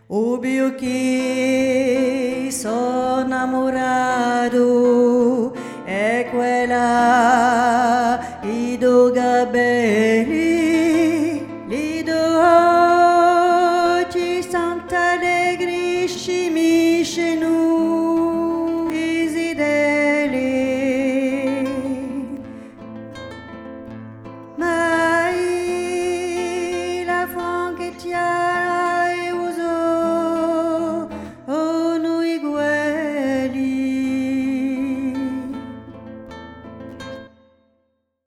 Ovvio che sono innamorato e quella i do gabelli li do oggi santa allegri scimisce nu isideli mai la fonche